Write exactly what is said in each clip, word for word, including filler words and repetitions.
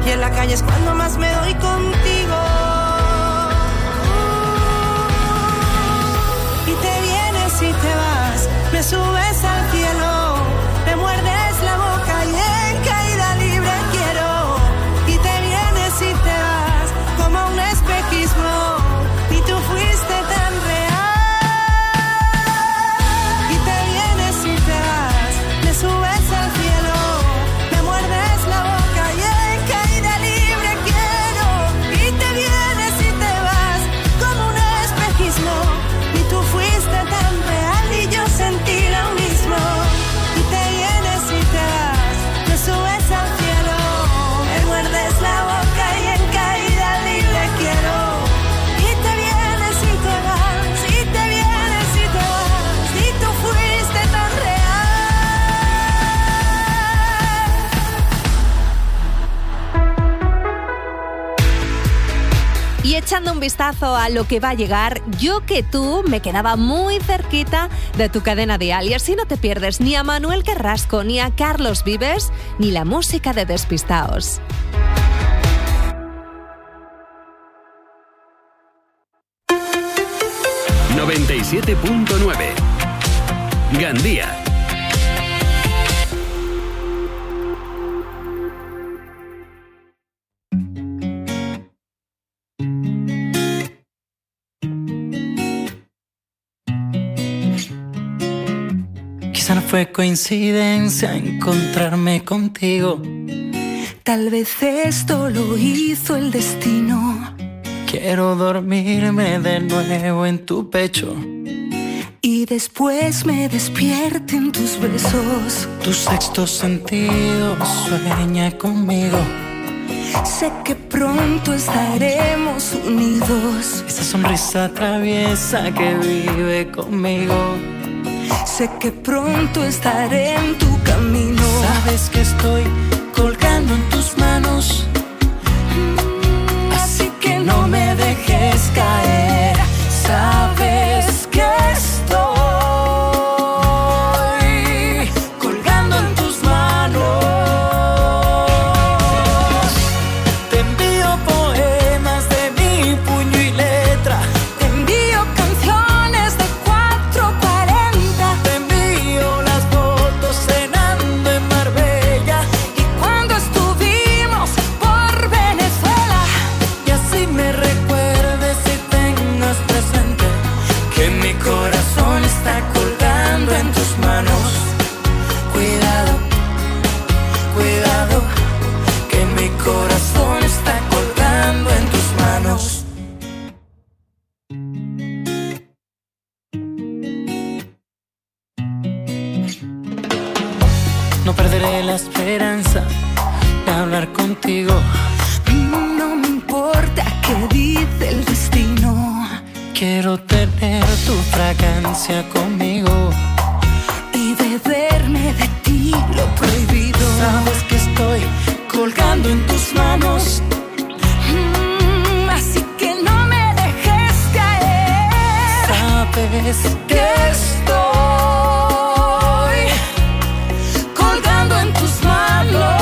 y en la calle es cuando más me doy contigo. Y te vienes y te vas, me subes al cielo, me muerdes la boca y en caída libre quiero. Y te vienes y te vas como un espejismo, y tú fuiste tan real. Y te vienes y te vas, me subes al cielo, me muerdes la boca y en caída libre quiero. Y te vienes y te vas como un espejismo, y tú fuiste tan real y yo sentí lo mismo. Y te vienes y te vas, me subes al cielo, me muerdes la boca y en caída libre quiero. Y te vienes y te vas, y te vienes y te vas, y tú fuiste tan real. Y echando un vistazo a lo que va a llegar, Yo que tú me quedaba muy cerquita de tu cadena dial. Y así no te pierdes ni a Manuel Carrasco, ni a Carlos Vives, ni la música de Despistaos. noventa y siete punto nueve Gandía. Quizá no fue coincidencia encontrarme contigo. Tal vez esto lo hizo el destino. Quiero dormirme de nuevo en tu pecho y después me despierten tus besos. Tu sexto sentido sueña conmigo. Sé que pronto estaremos unidos. Esa sonrisa traviesa que vive conmigo. Sé que pronto estaré en tu camino. Sabes que estoy colgando en tus manos, así que no me dejes caer. Sabes que estoy colgando en tus manos. Te envío poemas de mi puño y letra. Te envío canciones de cuatro cuarenta. Te envío las fotos cenando en Marbella y cuando estuvimos por Venezuela. Y así me recuerdes y tengas presente que mi corazón está colgando en tus manos. Cuidado, cuidado, que mi corazón está colgando en tus manos. No perderé la esperanza de hablar contigo. No me importa qué dice el destino. Quiero tener tu fragancia conmigo y beberme de ti lo prohibido. Sabes que estoy colgando en tus manos, mm, así que no me dejes caer. Sabes que estoy colgando en tus manos.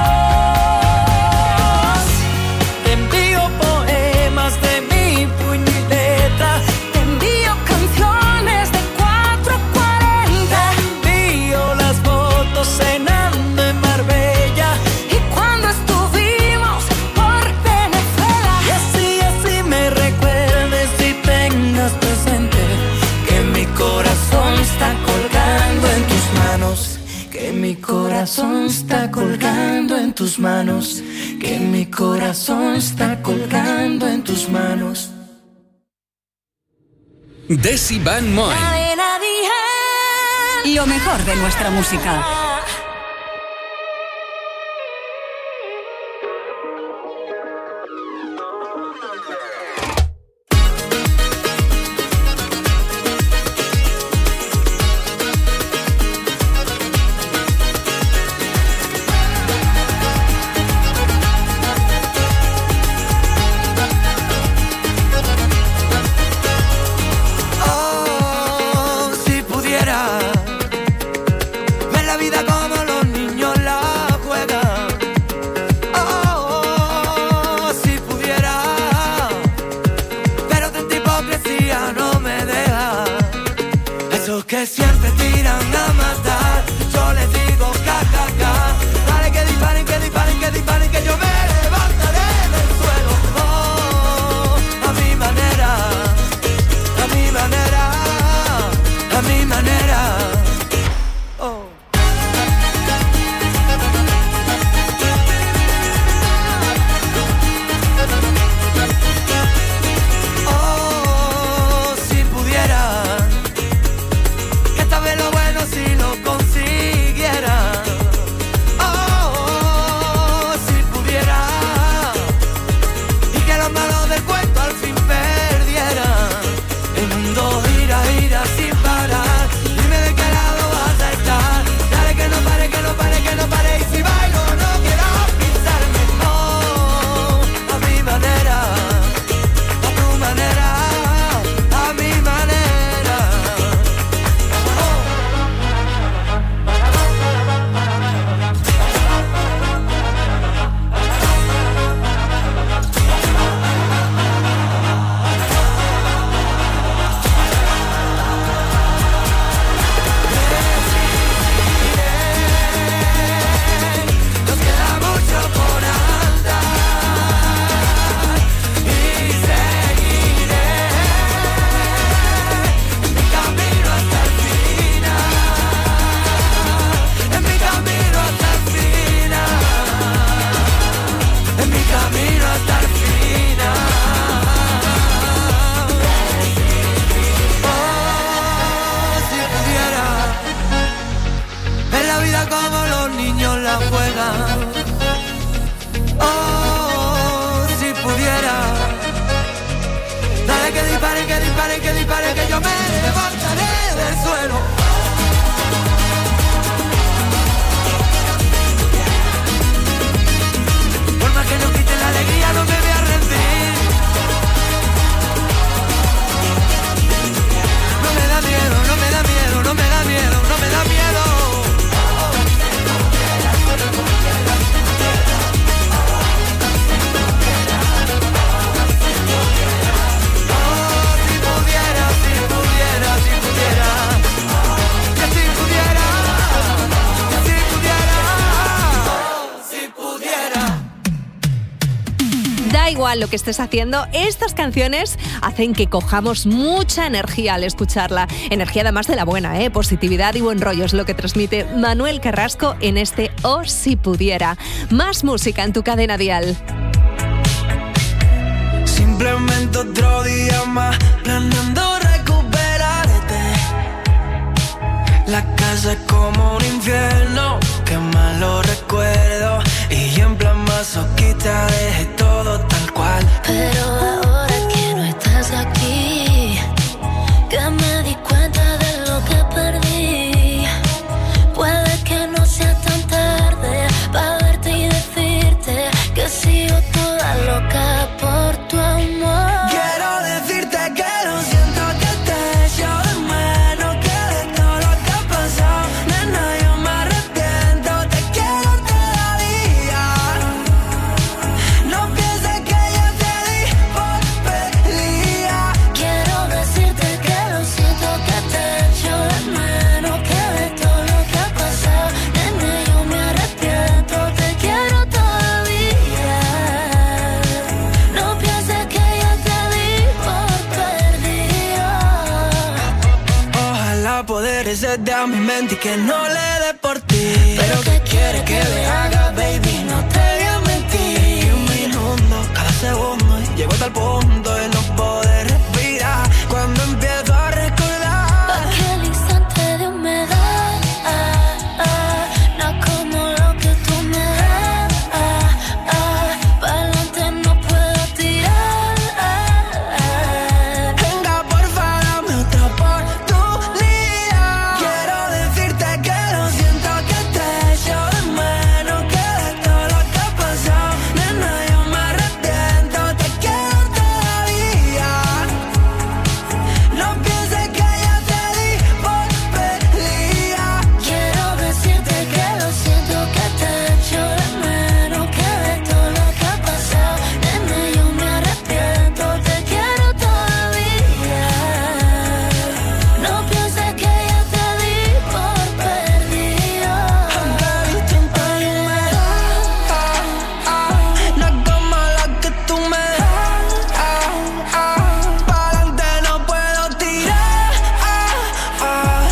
Te envío poemas de mi puño y letra. Te envío canciones de cuatro cuarenta. Te envío las fotos cenando en Marbella y cuando estuvimos por Venezuela. Y así, así me recuerdes y tengas presente que mi corazón está colgando en tus manos. Que mi corazón está colgando en tus manos. Que mi corazón está colgando en tus manos. Desi Van Moy. Lo mejor de nuestra música. Ver la vida como los niños la juegan. Oh, Da igual lo que estés haciendo, estas canciones hacen que cojamos mucha energía al escucharla. Energía además de la buena, ¿eh? Positividad y buen rollo es lo que transmite Manuel Carrasco en este Oh Si Pudiera. Más música en tu cadena dial. Simplemente otro día más, planeando recuperarte. La casa es como un infierno, qué malo recuerdo. Y en plan masoquista dejé todo tal cual. Pero ahora que no estás aquí, que me di cuenta de lo que perdí. Puede que no sea tan tarde para verte y decirte que sigo toda loca por tu amor. Quiero decirte que lo siento, que te echo de menos, que de todo lo que ha pasado, nena, yo me arrepiento, te quiero todavía. No pienses que ya te di por perdida. Quiero decirte que lo siento, que te echo de menos, que de todo lo que ha pasado, nena, yo me arrepiento, te quiero todavía. No pienses que ya te di por perdida. Ojalá poder hacerte a mi mente y que no le dé por ti. Pero ¿qué quieres que le haga, baby? No te voy a mentir. Un minuto, cada segundo, y llego hasta el punto de no poder respirar. Cuando empiezo a recordar Aquel instante de humedad, ah, ah, no como lo que tú me das, ah, ah, pa'lante no puedo tirar, ah, ah. venga, porfa, dame otra oportunidad. Quiero decirte que lo siento, que te echo de menos, que de todo lo que ha pasado, nena, yo me arrepiento, te quiero todavía. No pienses que ya te di por perdida. Quiero decirte que lo siento, que te echo de menos, que de todo lo que ha pasado, nena, yo me arrepiento, te quiero todavía. No pienses que ya te di por perdida. Aunque he visto un par y me da, ah, ah, no es como la que tú me das, ah, ah, pa'lante no puedo tirar, ah, ah.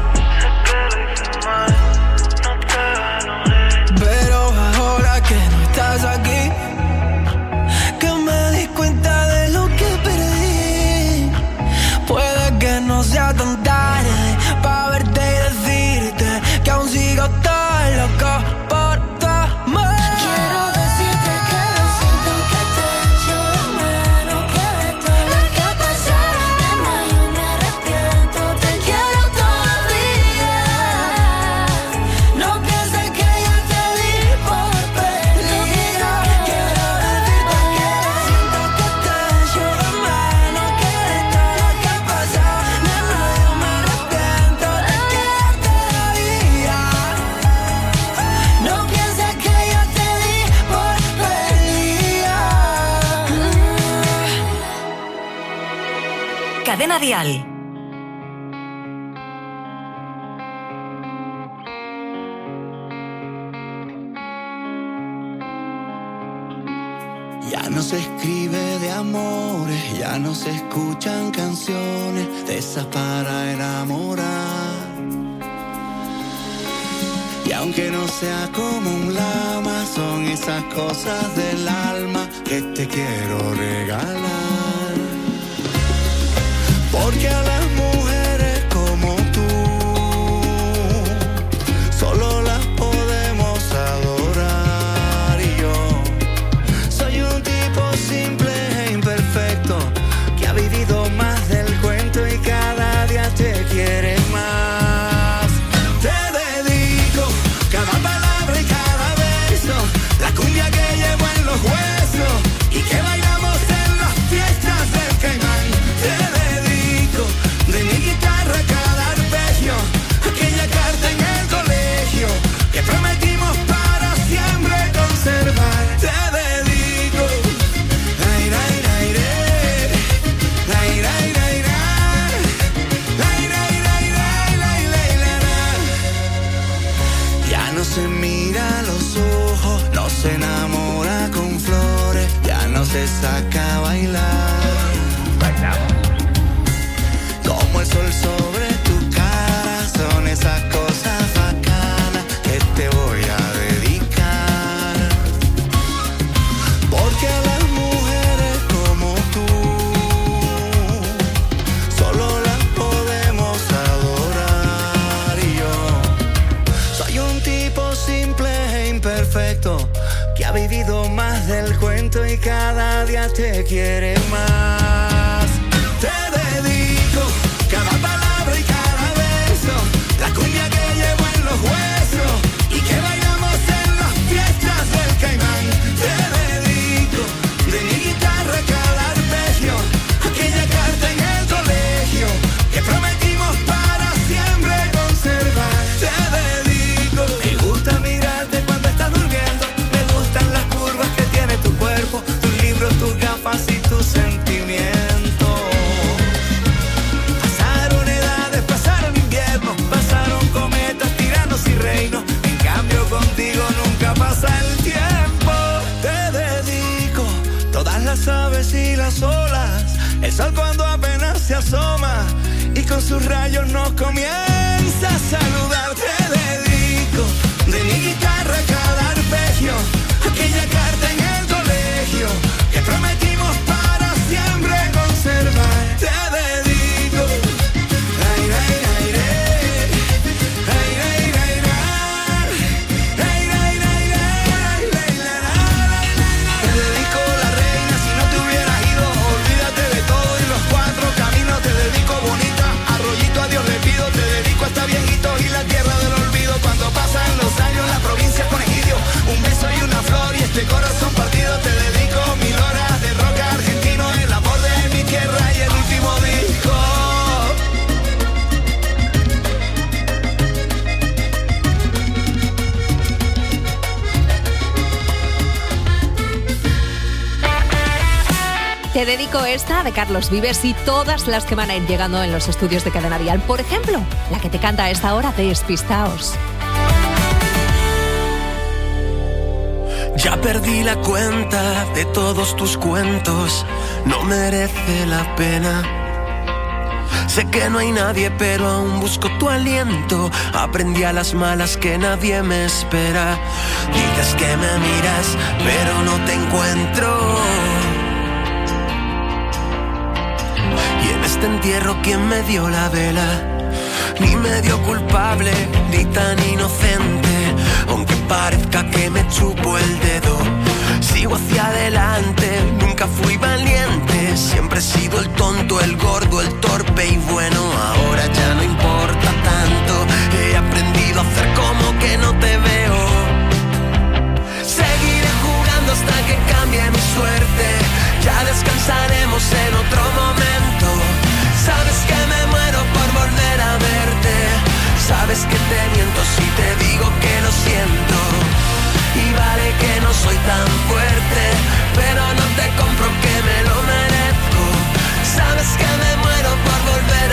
Pero ahora que no estás aquí, que me di cuenta de lo que perdí. Puede que no sea tan tarde para verte y decirte que aún sigo tan loco por tu amor. Quiero decirte que lo siento, que te echo de menos, que de todo lo que ha pasado, nena, yo me arrepiento, te quiero todavía. No pienses que ya te di por perdida. Quiero decirte que lo siento, que te echo de menos, que de todo lo que ha pasado, nena, yo me arrepiento, te quiero todavía. No pienses que ya te di por perdida. Cadena dial. Ya no se escribe de amores, ya no se escuchan canciones de esas para enamorar. Y aunque no sea como un lama, son esas cosas del alma que te quiero regalar. Porque a las mujeres como tú solo las podemos adorar. Y yo soy un tipo simple e imperfecto que ha vivido más del cuento y cada día te quiere más. Te dedico cada palabra y cada beso, la cumbia que llevo en los huesos. te saca a bailar. Bailamos. Como el sol sobre tu cara, son esas cosas bacanas que te voy a dedicar. Porque a las mujeres como tú solo las podemos adorar. Y yo soy un tipo simple e imperfecto que ha vivido más del cuento y cada día te quiere más. Te dedico cada palabra y cada beso, la cumbia que llevo en los huesos y que bailamos en las fiestas del Caimán. Te dedico de mi guitarra cada arpegio, aquella carta en el colegio que prometimos para siempre conservar. Te dedico, me gusta mirarte cuando estás durmiendo, me gustan las curvas que tiene tu cuerpo, tus libros, tus gafas y tus sentimientos. Pasaron edades, pasaron inviernos, pasaron cometas, tiranos y reinos. En cambio contigo nunca pasa el tiempo. Te dedico todas las aves y las olas, el sol cuando apenas se asoma y con sus rayos nos comienza a saludar. Te dedico de mi guitarra cada arpegio, aquella carta en el colegio que prometimos para siempre conservar. Te dedico, ay, ay, ay, ay, ay, ay, ay, ay, ay, ay, ay, ay, ay. Te dedico la reina, si no te hubieras ido, olvídate de todo y los cuatro caminos. Te dedico bonita, arroyito a Dios le pido. Te dedico hasta viejito y la tierra del olvido. Cuando pasan los años la provincia con egidio, un beso y una flor y este corazón partido. Te dedico mil horas de rock argentino, el amor de mi tierra y el último disco. Te dedico esta de Carlos Vives y todas las que van a ir llegando en los estudios de Cadena Dial. Por ejemplo, la que te canta a esta hora, Despistaos. Ya perdí la cuenta de todos tus cuentos, no merece la pena. Sé que no hay nadie, pero aún busco tu aliento. Aprendí a las malas que nadie me espera. Dices que me miras, pero no te encuentro. Y en este entierro, ¿quién me dio la vela? Ni medio culpable, ni tan inocente. Aunque parezca que me chupo el dedo, sigo hacia adelante, nunca fui valiente. Siempre he sido el tonto, el gordo, el torpe y bueno. Ahora ya no importa tanto, he aprendido a hacer como que no te veo. Seguiré jugando hasta que cambie mi suerte, ya descansaremos en otro momento. Sabes que me muero por volver a verte, sabes que te miento si te digo que lo siento. Y vale que no soy tan fuerte, pero no te compro que me lo merezco. Sabes que me muero por volver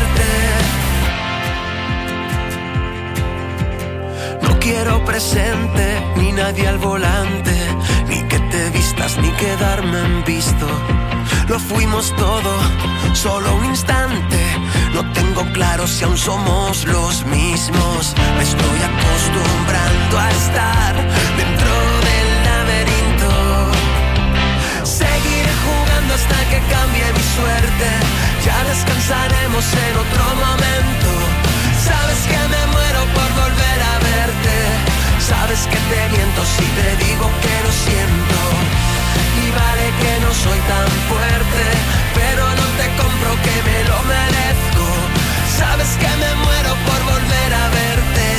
a verte. No quiero presente, ni nadie al volante, ni que te vistas, ni quedarme en visto. Lo fuimos todo, solo un instante. No tengo claro si aún somos los mismos. Me estoy acostumbrando a estar dentro del laberinto. Seguiré jugando hasta que cambie mi suerte, ya descansaremos en otro momento. Sabes que me muero por volver a verte, sabes que te miento si te digo que lo siento. Y vale que no soy tan fuerte, pero no te compro que me lo merezco. Sabes que me muero por volver a verte.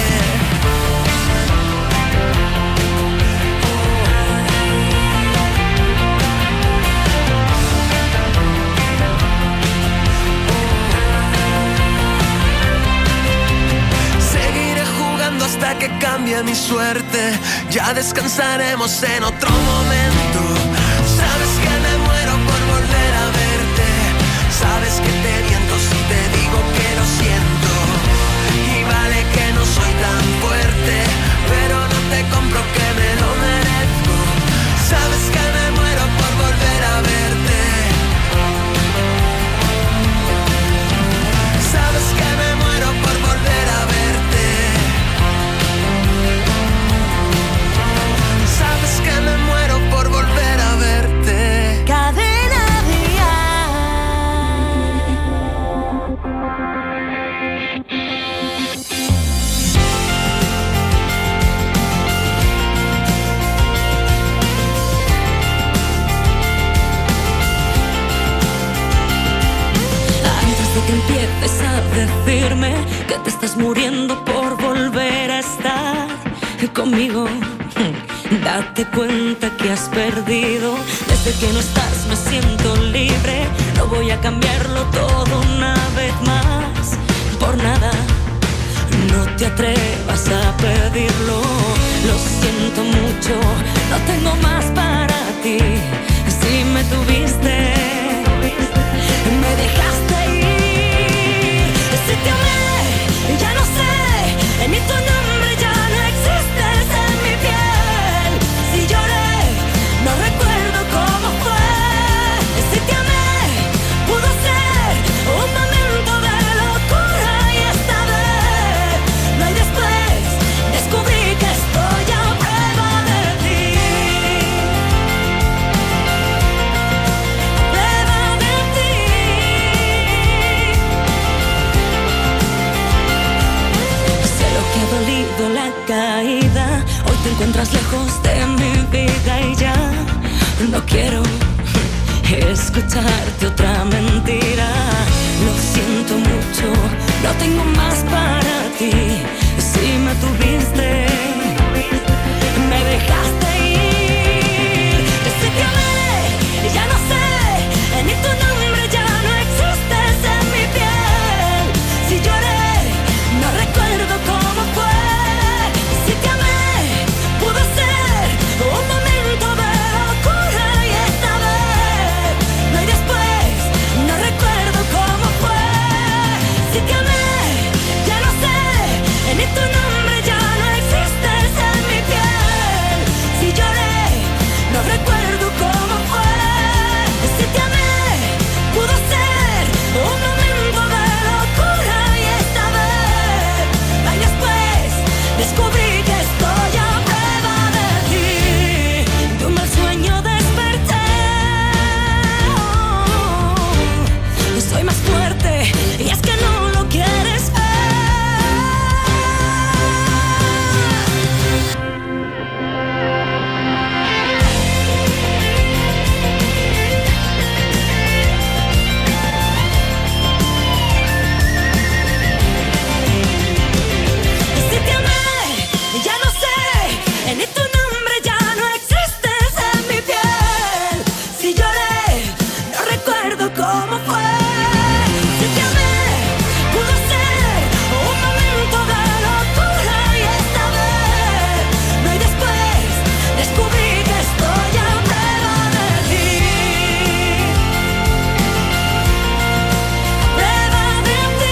Seguiré jugando hasta que cambie mi suerte, ya descansaremos en otro momento. Sabes que me muero por volver a verte, sabes que te miento si te digo que lo siento. Y vale que no soy tan fuerte, pero no te compro que me lo merezco. Sabes que me muero por volver atreves a decirme que te estás muriendo por volver a estar conmigo? Date cuenta que has perdido. Desde que no estás me siento libre. No voy a cambiarlo todo una vez más por nada. No te atrevas a pedirlo. Lo siento mucho, no tengo más para ti. Si me tuviste, me dejaste ir. Si te amé, ya no sé, ni tu nombre ya no existes en mi piel. Si lloré, no recuerdo cómo fue. Si te amé, pudo ser un momento de locura y esta vez no hay después. Descubrí que estoy a prueba de ti. Prueba de ti. Sé lo que ha dolido la caída. Hoy te encuentras lejos de mi vida y ya no quiero escucharte otra mentira. Lo siento mucho, no tengo más para ti. Si me tuviste, me dejaste ir. Si te amé, ya no sé, ni tu nombre ya no existes en mi piel. Si lloré, no recuerdo cómo fue. Si te amé, pudo ser un momento de locura y esta vez no hay después. No recuerdo cómo fue. Si te amé, ya no sé, ni tu nombre ya no existes en mi piel. Si lloré, no recuerdo cómo fue. Si te amé, pudo ser un momento de locura y esta vez no hay después. Descubrí que estoy a prueba de ti. De un mal sueño desperté. Oh, soy más fuerte y es que no lo quieres ver. Si te amé, ya no sé, ni tu nombre ya no existes en mi piel. Si lloré, no recuerdo cómo fue. Si te amé, pudo ser un momento de locura y esta vez no hay después. Descubrí que estoy a prueba de ti. Prueba de ti.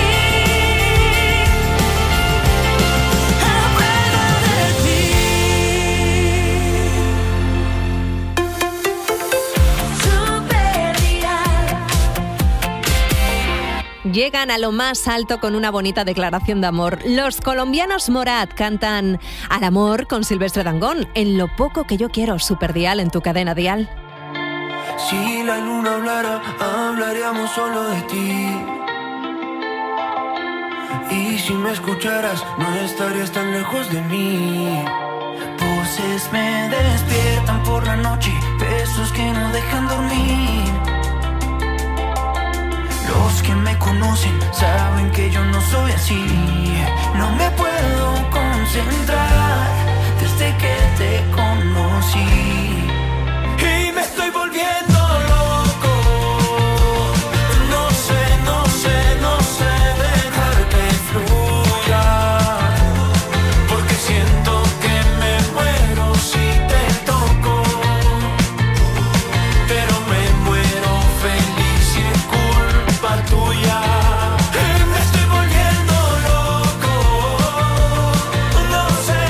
A prueba de ti. Llegan a lo más alto con una bonita declaración de amor. Los colombianos Morat cantan Al amor con Silvestre Dangond en Lo poco que yo quiero, Superdial en tu cadena dial. Si la luna hablara, hablaríamos solo de ti. Y si me escucharas, no estarías tan lejos de mí. Voces me despiertan por la noche, besos que no dejan dormir. Los que me conocen saben que yo no soy así. No me puedo concentrar desde que te conocí. Y me estoy volviendo loco. No sé, no sé, no sé dejar que fluya. Porque siento que me muero si te toco. Pero me muero feliz y es culpa tuya. Y me estoy volviendo loco. No sé,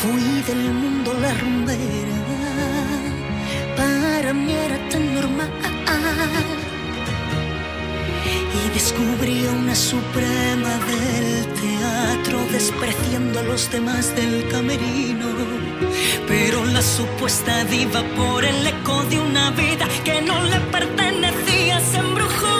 Fui del mundo la rumbera, para mí era tan normal. Y descubrí a una suprema del teatro, despreciando a los demás del camerino. Pero la supuesta diva, por el eco de una vida que no le pertenecía, se embrujó.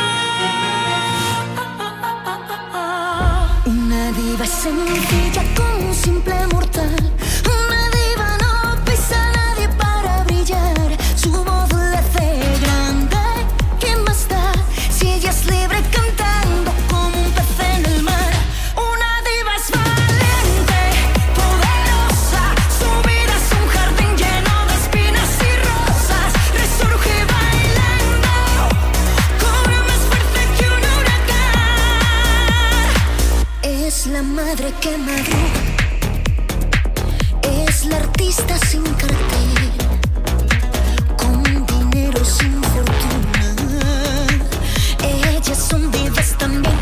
Una diva sencilla como un simple mortal. Una diva no pisa a nadie para brillar. Su voz le hace grande. ¿Qué más da si ella es libre cantando como un pez en el mar? Una diva es valiente, poderosa. Su vida es un jardín lleno de espinas y rosas. Resurge bailando, cobra más fuerza que un huracán. Es la madre que madruga, es la artista sin cartel, con dinero sin fortuna. Ellas son divas también.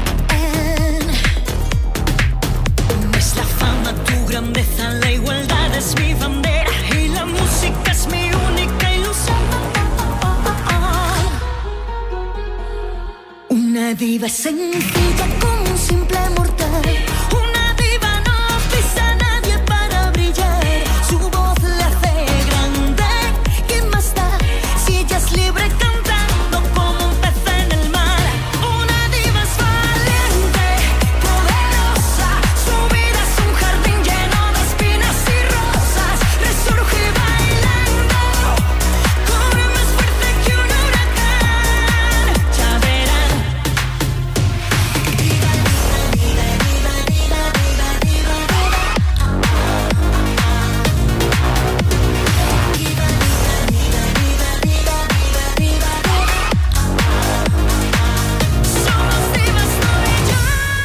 Es la fama tu grandeza, la igualdad es mi bandera y la música es mi única ilusión. Una diva sencilla como un simple mortal. Una diva no pisa a nadie para brillar. Su voz le hace grande. ¿Qué más da si ella es libre cantando como un pez en el mar? Una diva es valiente, poderosa. Su vida es un jardín lleno de espinas y rosas. Resurge bailando, cobra más fuerza que un huracán. Ya verán. Diva, diva, diva, diva, diva, diva, diva, diva, diva, diva, diva, diva, somos divas, no y yo.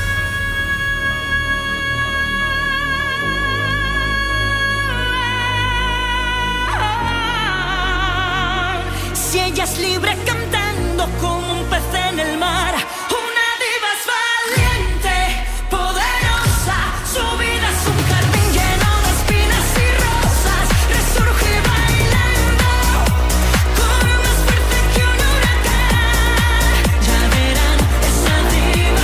Si ella es libre cantando como un pez en el mar. Una diva es valiente, poderosa. Su vida es un jardín lleno de espinas y rosas. Resurge bailando, cobra más fuerza que un huracán. Ya verán, esa diva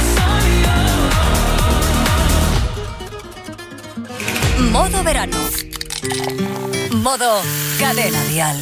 soy yo. Modo verano. Modo Cadena Dial.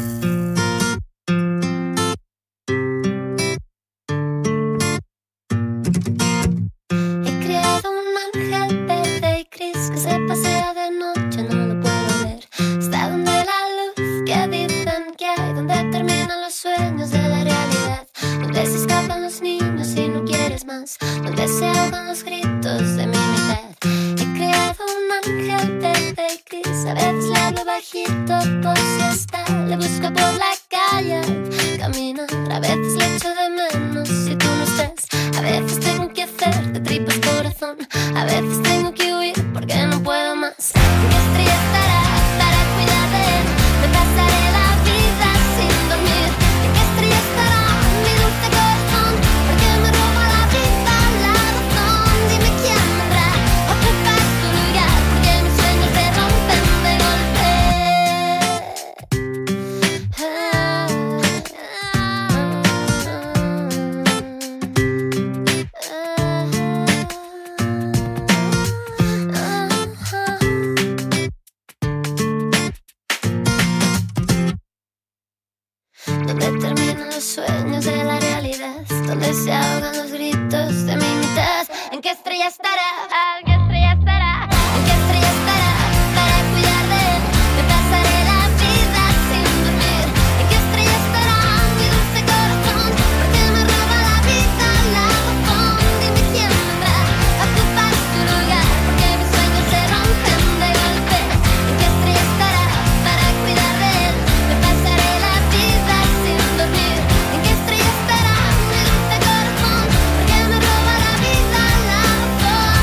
He creado un ángel verde y gris que se pasea de noche, no lo puedo ver. Está donde la luz que dicen que hay, donde terminan los sueños de la realidad, donde se escapan los niños y no quieres más, donde se ahogan los gritos de mi mitad. He creado un ángel verde y gris, a veces le hablo bajito por si está, le busco por la calle, caminar, a veces le echo de menos si tú no estás. A veces tengo que hacer de tripas corazón, a veces tengo que huir porque no puedo más. ¿En qué estrella estará para cuidar de él? Me pasaré la vida sin dormir. ¿En qué estrella estará mi dulce corazón? Porque me roba la vida, la razón. Dime quién vendrá a ocupar su lugar, porque mis sueños se rompen de golpe. Ah, donde terminan los sueños de la realidad, donde se ahogan los gritos de mi mitad. ¿En qué estrella estará? ¿En qué estrella estará? ¿En qué estrella estará para cuidar de él? Me pasaré la vida sin dormir. ¿En qué estrella estará mi dulce corazón? Porque me roba la vida, la razón. Dime quién vendrá a ocupar su lugar, porque mis sueños se rompen de golpe. ¿En qué estrella estará para cuidar de él? Me pasaré la vida sin dormir. ¿En qué estrella estará mi dulce corazón? Porque me roba la vida, la razón.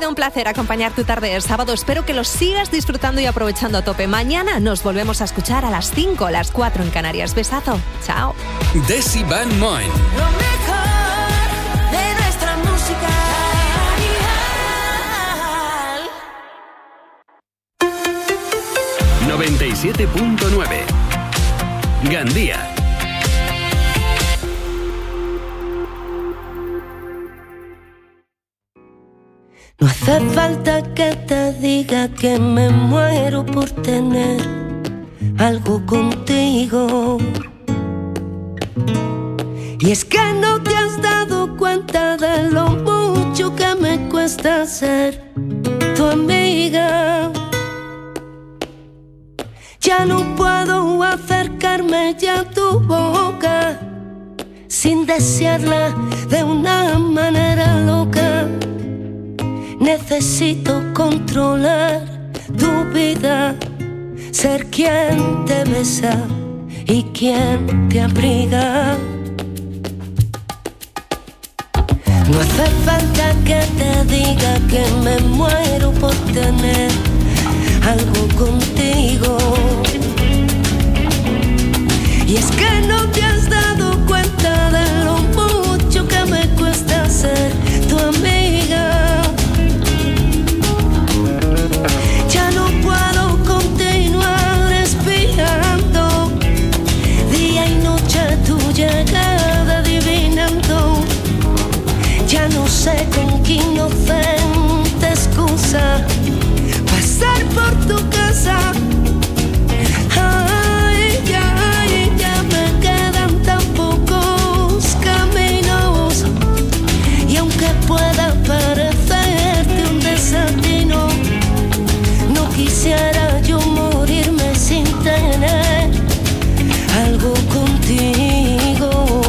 sido un placer acompañar tu tarde de sábado. Espero que lo sigas disfrutando y aprovechando a tope. Mañana nos volvemos a escuchar a las cinco, las cuatro en Canarias. Besazo. Chao. Desi Van Moen. Lo mejor de nuestra música. noventa y siete punto nueve. Gandía. No hace falta que te diga que me muero por tener algo contigo. Y es que no te has dado cuenta de lo mucho que me cuesta ser tu amiga. Ya no puedo acercarme ya a tu boca sin desearla de una manera loca. Necesito controlar tu vida, ser quien te besa y quien te abriga. No hace falta que te diga que me muero por tener algo contigo. Y es que no te has dado cuenta de lo mucho que me cuesta ser tu amiga. Ya no puedo continuar espiando día y noche tu llegada adivinando. Ya no sé con qué inocente excusa pasar por tu casa. Ay, ya, ay, ya me quedan tan pocos caminos. Y aunque pueda parecerte un desatino, no quisiera yo morirme sin tener algo contigo.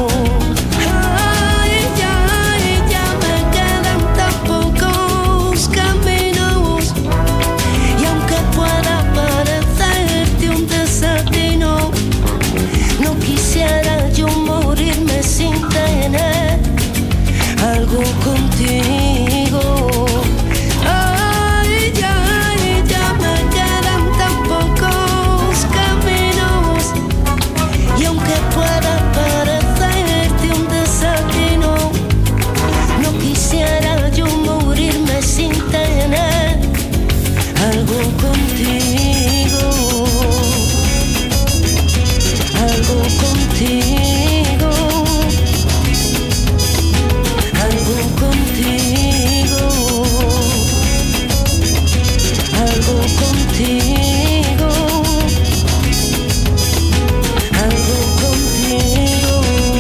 Ay, ya, ay, ya me quedan tan pocos caminos. Y aunque pueda parecerte un desatino, no quisiera yo morirme sin tener algo contigo. Ay, ya, ay, ya me quedan tan pocos caminos. Y aunque pueda parecerte un desatino, no quisiera yo morirme sin tener algo contigo. Algo contigo. Algo contigo. Algo contigo. Algo contigo.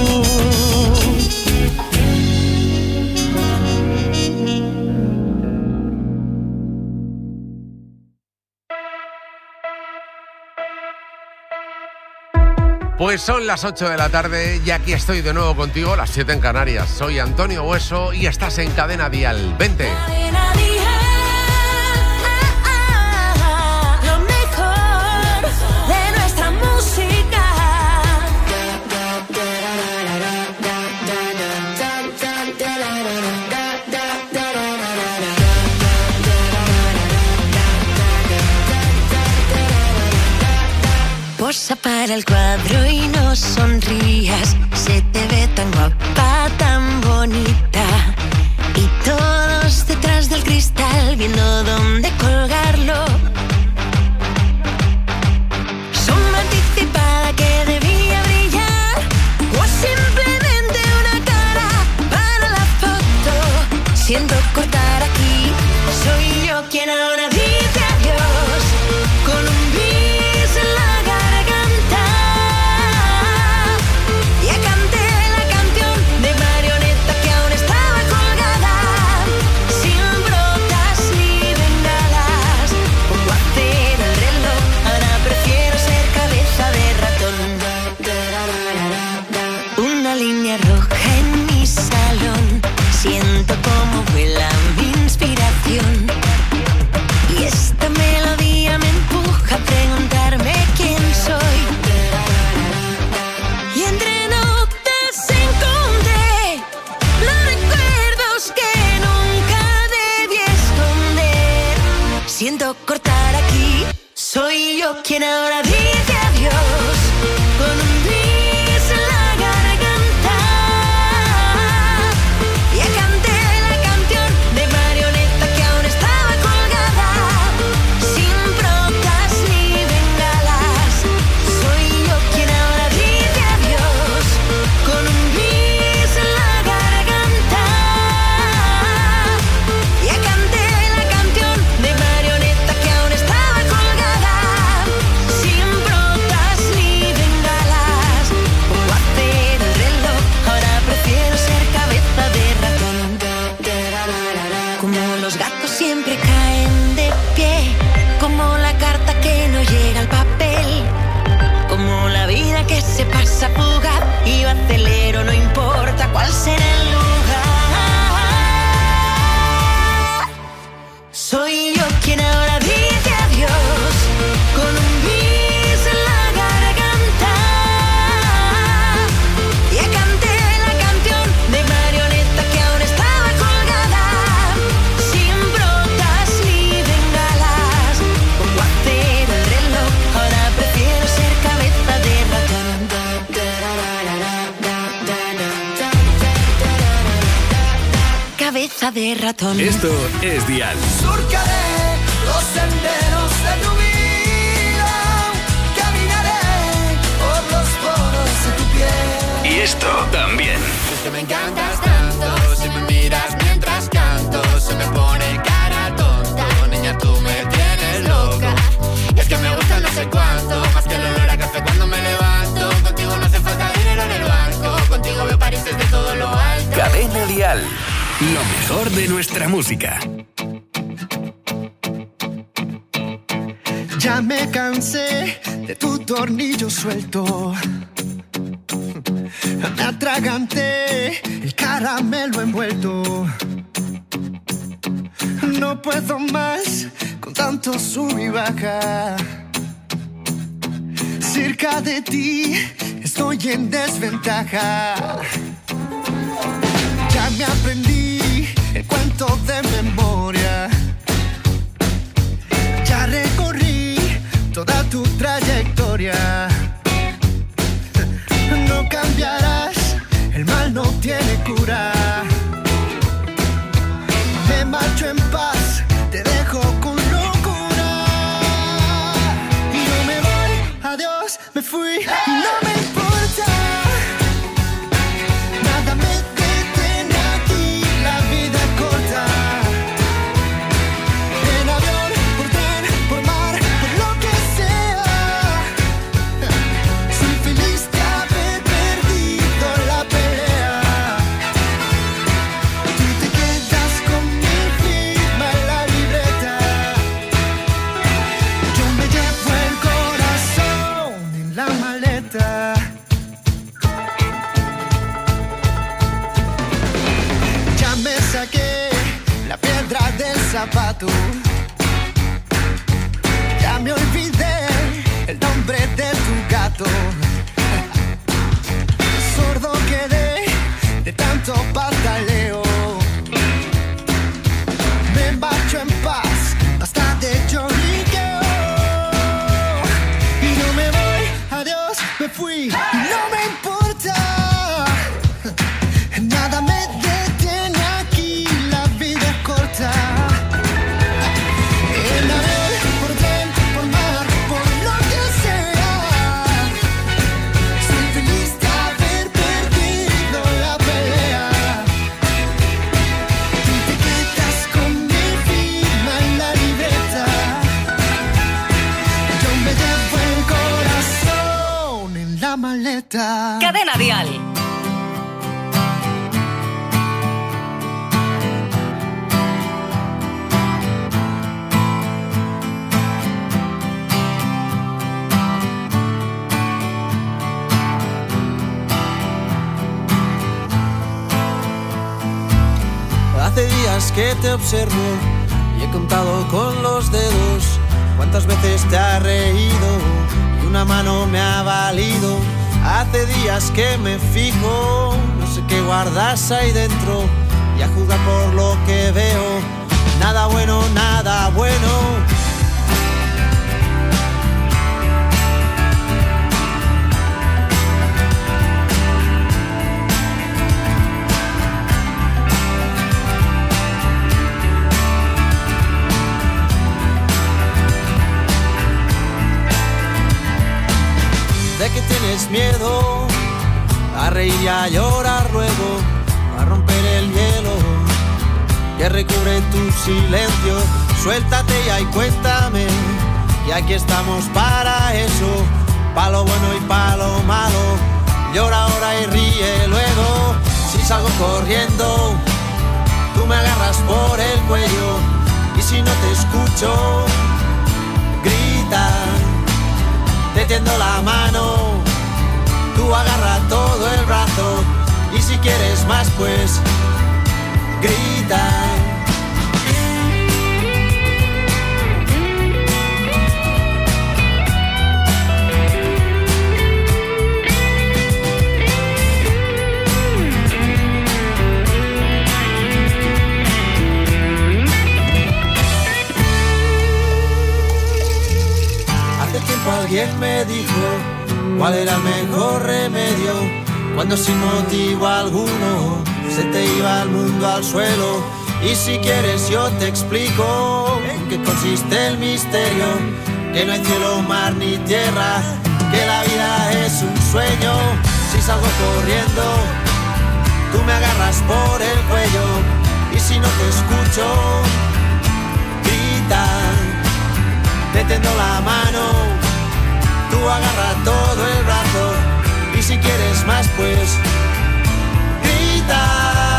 Pues son las ocho de la tarde y aquí estoy de nuevo contigo, las siete en Canarias. Soy Antonio Hueso y estás en Cadena Dial. Vente. Lo mejor de nuestra música. Posa para el cuadro y no sonrías. Se te ve tan guapa, tan bonita. Y todos detrás del cristal viendo dónde colgarlo. Sombra anticipada que debía brillar. O simplemente una cara para la foto. Siento cortar aquí. Soy yo quien ahora dice adiós. Con un bis en la garganta. Ya canté la canción de marioneta que aún estaba colgada. Sin brotas ni bengalas. Pongo a cero el reloj. Ahora prefiero ser cabeza de ratón. Una línea roja en mi salón. Siento cómo vuela mi inspiración. Y esta melodía me empuja a preguntarme quién soy. Y entre notas encontré los recuerdos que nunca debí esconder. puedo cortar aquí. Soy yo quien ahora dice adiós con un bis en la garganta. Ya canté la canción de marioneta que aún estaba colgada, sin brotas ni bengalas. Soy yo quien ahora dice adiós con un bis en la garganta. Ya canté la canción de marioneta que aún estaba colgada, sin brotas ni bengalas. Pongo a hacer el reloj, ahora prefiero ser cabeza de ratón. Como los gatos siempre caen de pie, como la carta que no llega al papel, como la vida que se pasa fugaz y yo acelero, no importa cuál será el lugar. Soy yo quien ahora dice adiós con un bis en la garganta. Ya canté la canción de marioneta que aún estaba colgada, sin brotas ni bengalas. Pongo a hacer el reloj, ahora prefiero ser cabeza de ratón. Cabeza de ratón. Esto es Dial. Surcaré los senderos de tu vida, caminaré por los poros de tu piel. Y esto también. Es que me encantas tanto, si me miras mientras canto, se me pone cara tonta. Niña, tú me tienes loca. Y es que me gusta no sé cuánto, más que el olor a café cuando me levanto. Contigo no hace falta dinero en el banco, contigo veo París desde todo lo alto. Cadena Dial. Lo mejor de nuestra música. Ya me cansé de tu tornillo suelto. Me atraganté el caramelo envuelto. No puedo más con tanto sub y baja. Cerca de ti estoy en desventaja. Ya me aprendí el cuento de memoria. Ya recorrí toda tu trayectoria. No cambiarás, el mal no tiene cura. Me marcho en paz, te dejo con locura. Y no me voy, adiós, me fui, no me importa. Nada me detiene aquí, la vida es corta. En avión, por tren, por mar, por lo que sea. Soy feliz de haber perdido la pelea. Tú te quedas con mi firma en la libreta. Yo me llevo el corazón en la maleta. Ya me saqué la piedra del zapato. Ya me olvidé el nombre de tu gato. Sordo quedé de tanto pataleo. Me marcho en paz, basta de lloriqueo. Y no me voy, adiós, me fui, no me importa. Nada me detiene aquí, la vida es corta. En avión, por tren, por mar, por lo que sea. Soy feliz de haber perdido la pelea. Tú te quedas con mi firma en la libreta. Yo me llevo el corazón en la maleta. Cadena Dial. Hace días que te observo y he contado con los dedos cuántas veces te has reído y una mano me ha valido. Hace días que me fijo, no sé qué guardas ahí dentro y a jugar por lo que veo. Nada bueno, nada bueno, reír y a llorar luego, a romper el hielo que recubre tu silencio. Suéltate ya y cuéntame, y aquí estamos para eso, pa' lo bueno y pa' lo malo. Llora ahora y ríe luego. Si salgo corriendo, tú me agarras por el cuello, y si no te escucho, grita, te tiendo la mano, tú agarra todo el brazo, y si quieres más pues grita. Hace tiempo alguien me dijo cuál era el mejor remedio cuando sin motivo alguno se te iba el mundo al suelo. Y si quieres yo te explico en qué consiste el misterio, que no hay cielo, mar ni tierra, que la vida es un sueño. Si salgo corriendo, tú me agarras por el cuello, y si no te escucho, grita, te tendo la mano, tú agarra todo el brazo, y si quieres más pues grita.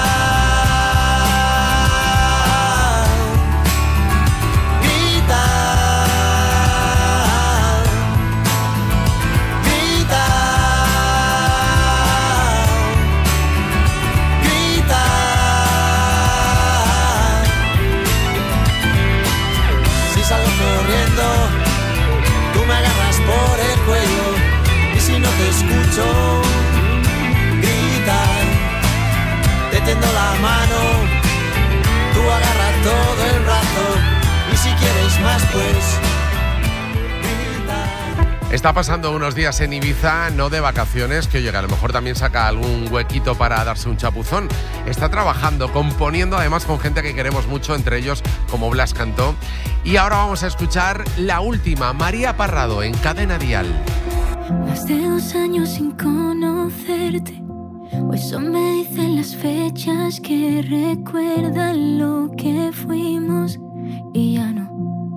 Te escucho, grita, te tendo la mano, tú agarra todo el brazo, y si quieres más pues grita. Está pasando unos días en Ibiza, no de vacaciones, que oye, que a lo mejor también saca algún huequito para darse un chapuzón. Está trabajando, componiendo, además con gente que queremos mucho, entre ellos como Blas Cantó. Y ahora vamos a escuchar la última, María Parrado, en Cadena Dial. Más de dos años sin conocerte, o eso me dicen las fechas que recuerdan lo que fuimos y ya no.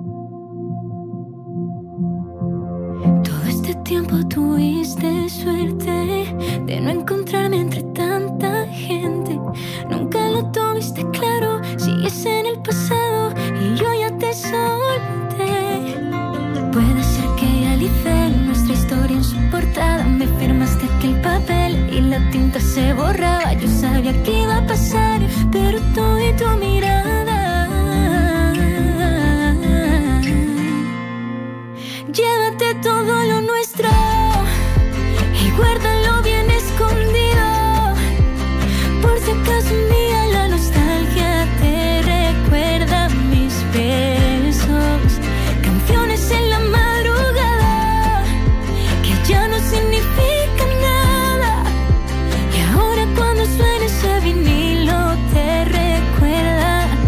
Todo este tiempo tuviste suerte de no encontrarme entre tanta gente. Nunca lo tuviste claro, sigues en el pasado y yo ya te solté. Puede ser que ya alicé nuestra historia en su portada. Me firmaste aquel papel y la tinta se borraba. Yo sabía que iba a pasar, pero tú y tu mirada. Llévate todo lo nuestro y guárdalo bien escondido, por si acaso un día la nostalgia te recuerda mis besos. Canciones en la madrugada que ya no significan nada, y ahora cuando suene ese vinilo te recuerda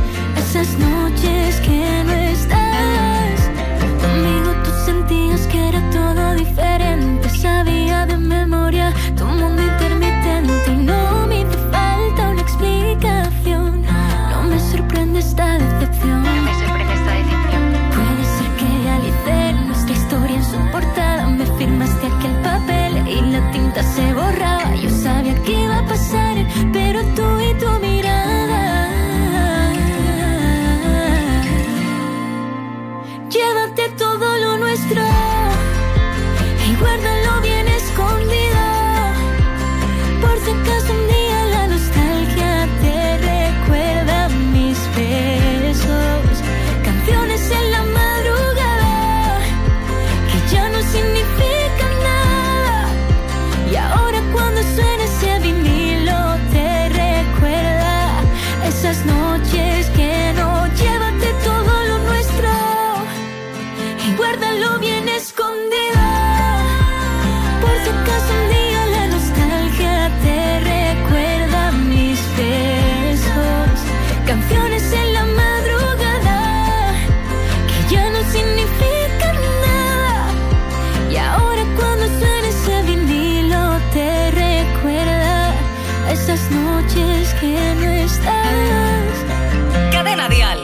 esas noches que no estás. Cadena Dial.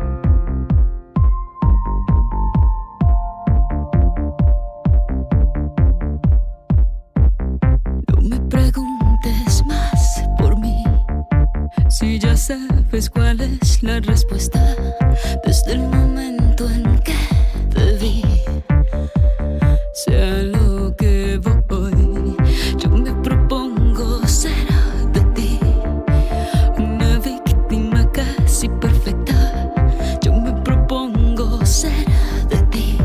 No me preguntes más por mí, si ya sabes cuál es la respuesta. Desde el momento en que te vi, sé a lo que voy. Yo me propongo ser de ti una víctima casi perfecta. Yo me propongo ser de ti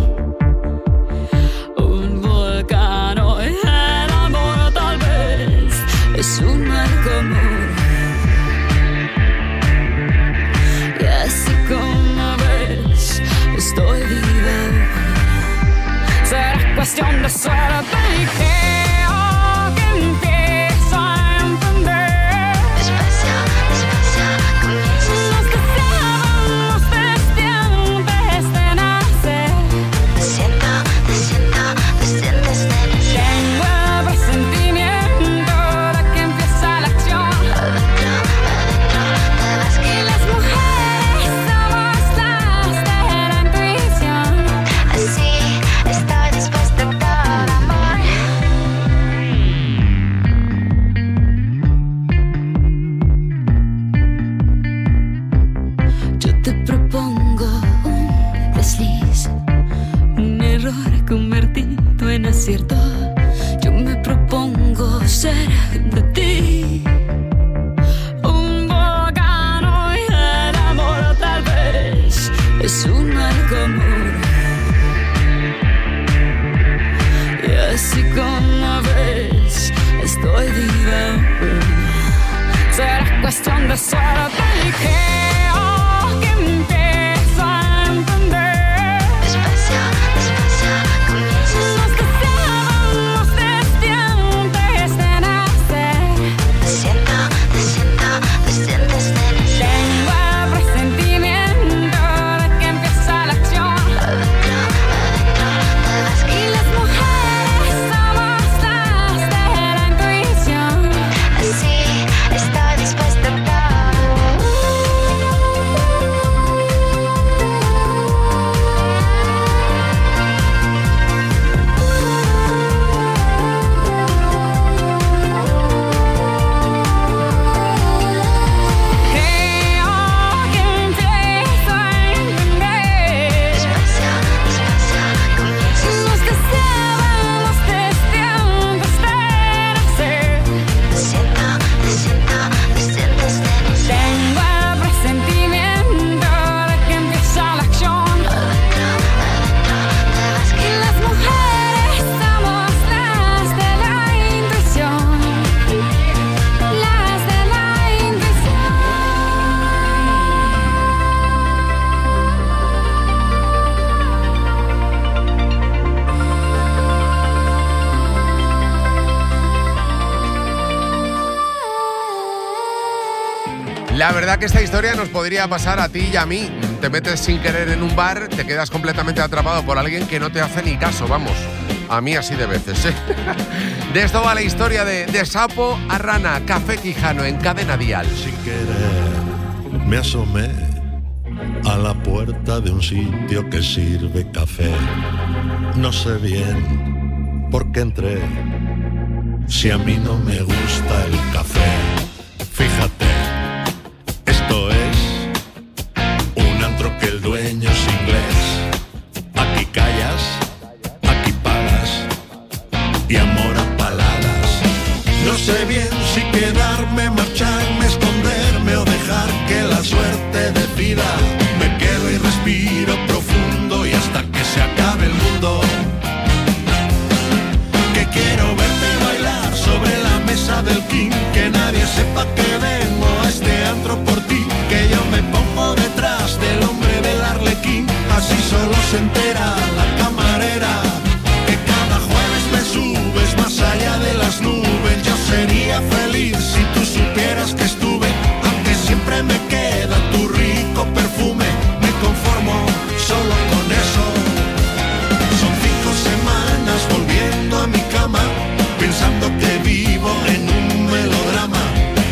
un volcán. Hoy el amor tal vez es un mal común, y así como ves estoy viva. Será cuestión de suerte y creo que empiezo a entender. Despacio, despacio, comienzo. Nos deseábamos desde antes de nacer. Te siento, te siento, te sientes de nacer. Tengo el presentimiento de que empieza la acción. Adentro, adentro, te vas que las mujeres somos las de la intuición. Así estoy dispuesta a todo amor. Yo te propongo un desliz, un error convertido en acierto. Yo me propongo ser de ti un volcán. Hoy el amor tal vez es un mal común, y así como ves estoy viva. Será cuestión de suerte y creo que empiezo a entender. Despacio, despacio, comienzo. Nos deseábamos desde antes de nacer. Te siento, te siento, te sientes de nacer. Tengo el presentimiento de que empieza la acción. Adentro, adentro, te vas y las mujeres somos las de la intuición. Así estoy dispuesta a todo. Creo que empiezo a entender. Despacio, despacio, comienzo. Nos deseábamos desde antes de nacer. Te siento, te siento, te sientes de nacer. Tengo el presentimiento de que empieza la acción. Adentro, adentro, te vas que las mujeres somos las de la intuición. Las de la intuición. La verdad que esta historia nos podría pasar a ti y a mí. Te metes sin querer en un bar, te quedas completamente atrapado por alguien que no te hace ni caso, vamos. A mí así de veces, ¿eh? De esto va la historia de, de sapo a rana, Café Quijano en Cadena Dial. Sin querer me asomé a la puerta de un sitio que sirve café. No sé bien por qué entré, si a mí no me gusta el café. Fíjate, esto es un antro que el dueño es inglés. Aquí callas, aquí pagas, y amor a paladas. No sé bien si quedarme, marcharme, esconderme o dejar que la suerte decida. Me quedo y respiro profundo y hasta que se acabe el mundo. Que quiero verte bailar sobre la mesa del king, que nadie sepa que vengo a este antro por ti, que yo me pongo detrás del hombre del arlequín, así solo se entera la camarera, que cada jueves me subes más allá de las nubes. Yo sería feliz si tú supieras que estuve, aunque siempre me queda tu rico perfume, me conformo solo con eso. Son cinco semanas volviendo a mi cama, pensando que vivo en un melodrama.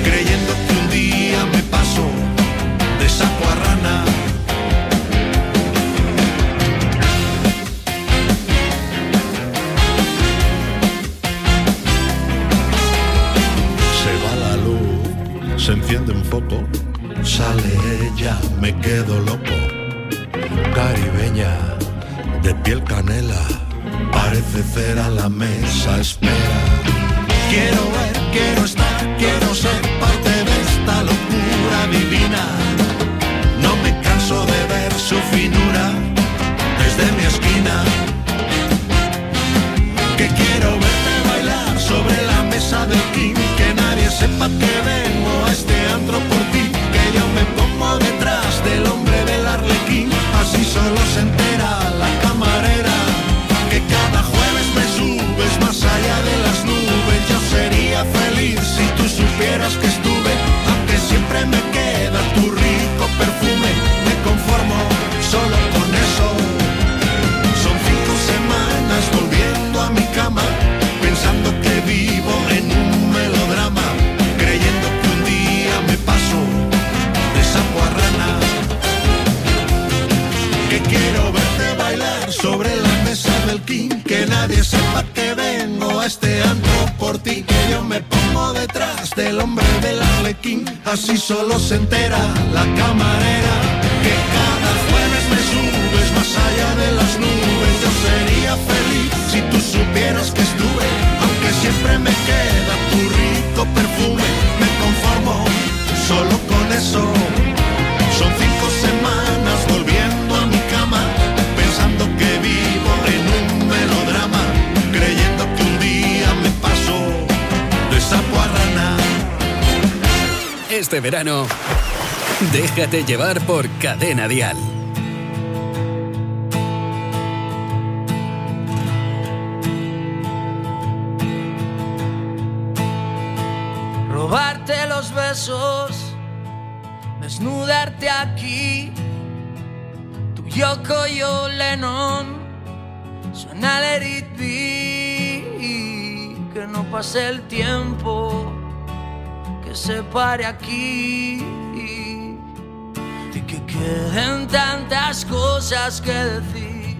Se enciende un foco, sale ella, me quedo loco. Caribeña, de piel canela, parece cera, la mesa espera. Quiero ver, quiero estar, quiero ser parte de esta locura divina. No me canso de ver su finura desde mi esquina. Que quiero verte bailar sobre la mesa del king. Que nadie sepa que vengo a este antro por ti. Que yo me pongo detrás del hombre del arlequín. Así solo se entera la camarera. Que cada jueves me subes más allá de las nubes. Yo sería feliz si tú supieras que estuve. Aunque siempre me queda tu rico perfume. Me conformo solo con eso. Son cinco semanas volviendo a mi cama, pensando que vivo en un melodrama, creyendo que un día me paso de sapo a rana. Que quiero verte bailar sobre la mesa del king. Que nadie sepa que vengo a este antro por ti. Que yo me pongo detrás del hombre del arlequín. Así solo se entera la camarera. Que cada jueves me subes más allá de las nubes. Yo sería feliz si tú supieras que estuve. Aunque siempre me queda tu rico perfume. Me conformo solo con eso. Son cinco semanas volviendo a mi cama, pensando que vivo en un melodrama, creyendo que un día me paso de sapo a rana. Este verano, déjate llevar por Cadena Dial. Robarte los besos, desnudarte aquí. Tu Yoko, yo Lennon, suena Let It Be. Que no pase el tiempo, que se pare aquí. Y que queden tantas cosas que decir.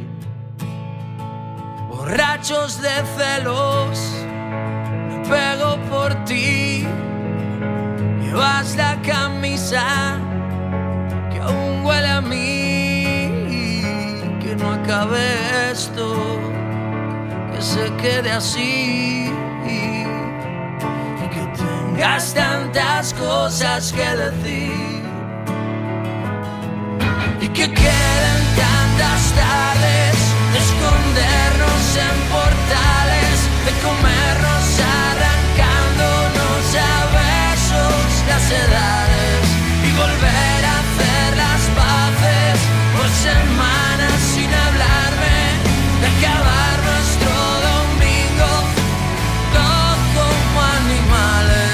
Borrachos de celos, me pego por ti. Llevas la camisa que aún huele a mí. Que no acabe esto, que se quede así. Y que tengas tantas cosas que decir. Y que queden tantas tardes de escondernos en portales, de comernos arrancándonos a besos las edades y volver a hacer las paces por semanas sin hablarme, de acabar nuestro domingo todos como animales.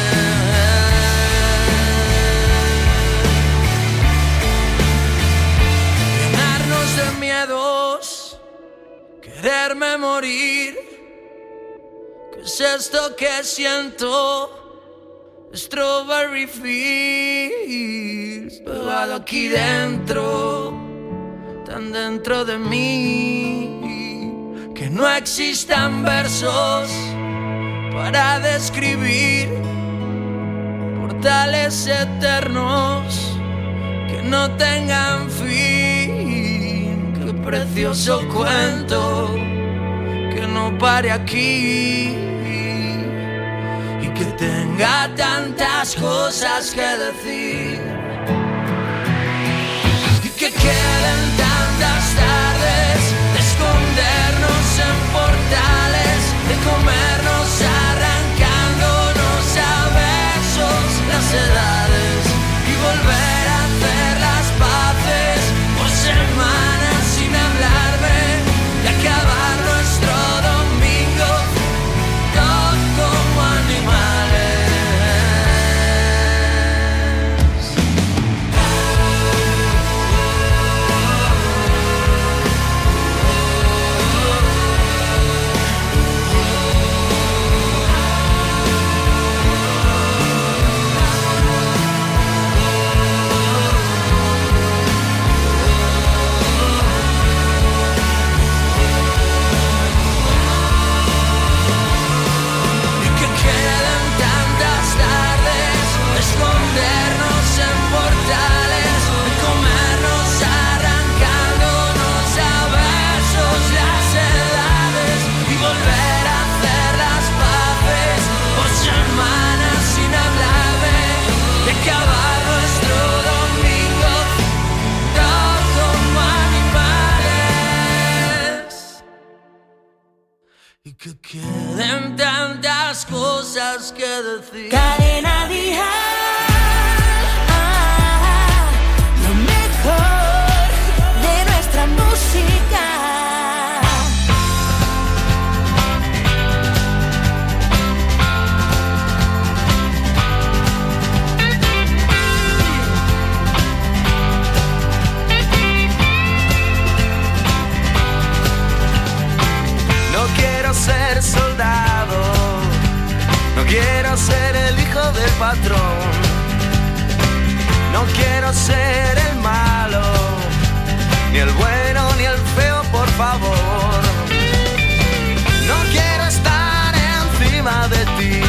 Llenarnos de miedos, quererme morir. ¿Qué es esto que siento? Strawberry Fields, pegado aquí dentro, tan dentro de mí, que no existan versos para describir portales eternos que no tengan fin. Qué precioso cuento que no pare aquí. Que tenga tantas cosas que decir. Y que queden tantas tardes de escondernos en portales, de comernos arrancándonos a besos las edades y volver a hacer las paces por semanas sin hablarme, de acabar nuestro domingo todos como animales. tengas que decir. Cadena Dial, ah, lo mejor de nuestra música. No quiero ser soldado, no quiero ser el hijo del patrón, no quiero ser el malo, ni el bueno ni el feo, por favor. No quiero estar encima de ti,